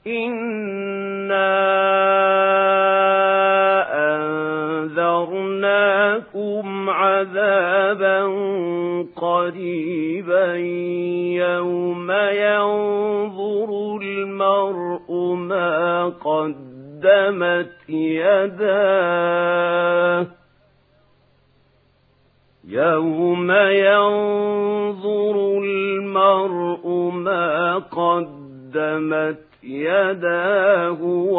إِنَّا أَنذَرْنَاكُمْ عَذَابًا قَرِيبًا يَوْمَ يَنظُرُ الْمَرْءُ مَا قَدَّمَتْ يَدَاهُ يَوْمَ يَنظُرُ الْمَرْءُ مَا قَدَّمَتْ يَدَاهُ